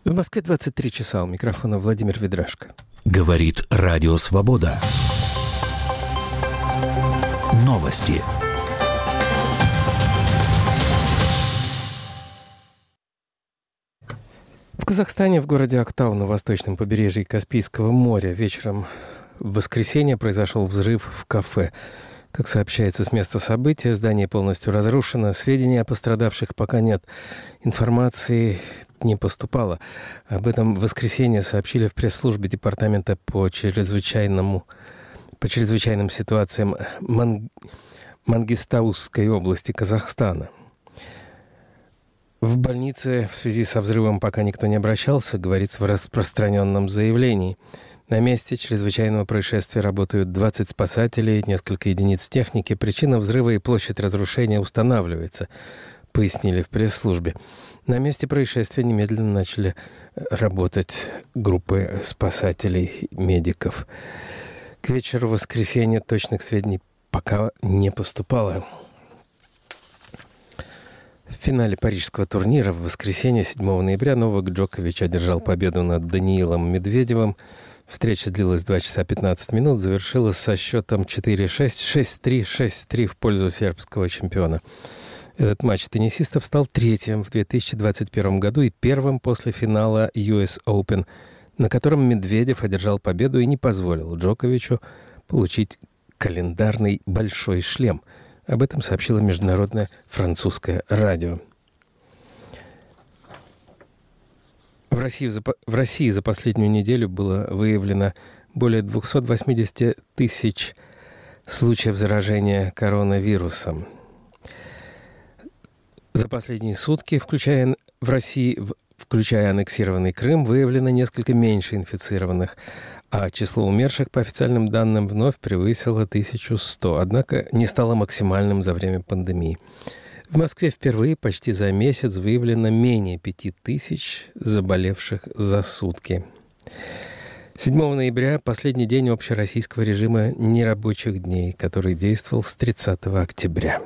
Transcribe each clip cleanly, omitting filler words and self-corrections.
В Москве 23 часа. У микрофона Владимир Ведрашко. Говорит Радио Свобода. Новости. В Казахстане, в городе Актау на восточном побережье Каспийского моря, вечером в воскресенье произошел взрыв в кафе. Как сообщается с места события, здание полностью разрушено. Сведений о пострадавших пока нет. Информации не поступало. Об этом в воскресенье сообщили в пресс-службе Департамента по чрезвычайным ситуациям Мангистаускской области Казахстана. В больнице в связи со взрывом пока никто не обращался, говорится в распространенном заявлении. На месте чрезвычайного происшествия работают 20 спасателей, несколько единиц техники. Причина взрыва и площадь разрушения устанавливается, пояснили в пресс-службе. На месте происшествия немедленно начали работать группы спасателей, медиков. К вечеру воскресенья точных сведений пока не поступало. В финале парижского турнира в воскресенье 7 ноября Новак Джокович одержал победу над Даниилом Медведевым. Встреча длилась 2 часа 15 минут, завершилась со счетом 4-6, 6-3, 6-3 в пользу сербского чемпиона. Этот матч теннисистов стал третьим в 2021 году и первым после финала US Open, на котором Медведев одержал победу и не позволил Джоковичу получить календарный большой шлем. Об этом сообщило международное французское радио. В России за последнюю неделю было выявлено более 280 тысяч случаев заражения коронавирусом. За последние сутки, включая аннексированный Крым, выявлено несколько меньше инфицированных, а число умерших, по официальным данным, вновь превысило 1100, однако не стало максимальным за время пандемии. В Москве впервые почти за месяц выявлено менее 5000 заболевших за сутки. 7 ноября – последний день общероссийского режима нерабочих дней, который действовал с 30 октября.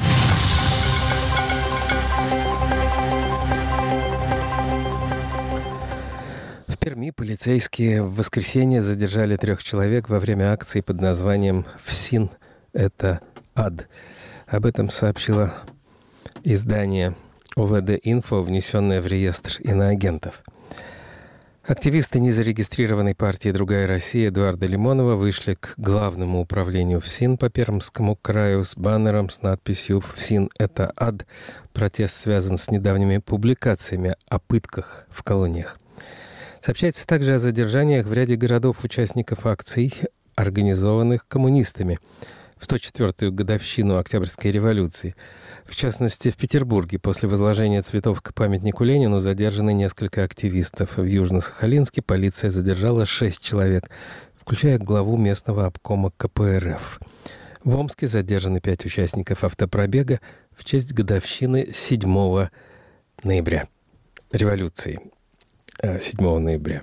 В Перми полицейские в воскресенье задержали 3 человек во время акции под названием «ФСИН – это ад». Об этом сообщило издание ОВД-Инфо, внесенное в реестр иноагентов. Активисты незарегистрированной партии «Другая Россия» Эдуарда Лимонова вышли к главному управлению ФСИН по Пермскому краю с баннером с надписью «ФСИН – это ад». Протест связан с недавними публикациями о пытках в колониях. Сообщается также о задержаниях в ряде городов участников акций, организованных коммунистами в 104-ю годовщину Октябрьской революции. В частности, в Петербурге после возложения цветов к памятнику Ленину задержаны несколько активистов. В Южно-Сахалинске полиция задержала 6 человек, включая главу местного обкома КПРФ. В Омске задержаны 5 участников автопробега в честь годовщины 7 ноября. Революции 7 ноября.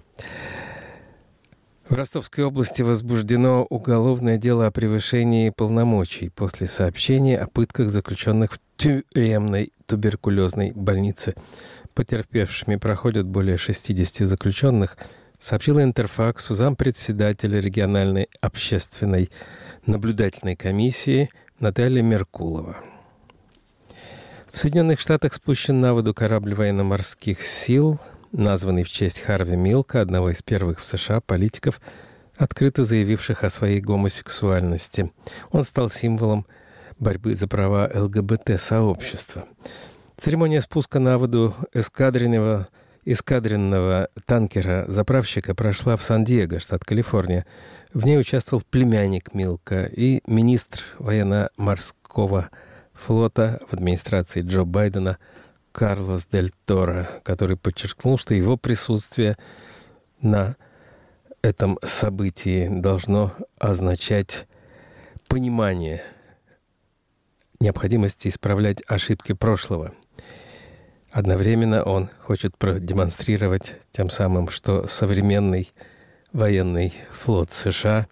В Ростовской области возбуждено уголовное дело о превышении полномочий после сообщения о пытках заключенных в тюремной туберкулезной больнице. Потерпевшими проходят более 60 заключенных, сообщила Интерфаксу зампредседателя региональной общественной наблюдательной комиссии Наталья Меркулова. В Соединенных Штатах спущен на воду корабль военно-морских сил, названный в честь Харви Милка, одного из первых в США политиков, открыто заявивших о своей гомосексуальности. Он стал символом борьбы за права ЛГБТ-сообщества. Церемония спуска на воду эскадренного танкера-заправщика прошла в Сан-Диего, штат Калифорния. В ней участвовал племянник Милка и министр военно-морского флота в администрации Джо Байдена Карлос Дель Торо, который подчеркнул, что его присутствие на этом событии должно означать понимание необходимости исправлять ошибки прошлого. Одновременно он хочет продемонстрировать тем самым, что современный военный флот США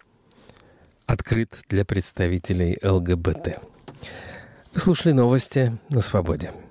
открыт для представителей ЛГБТ. Вы слушали новости на Свободе.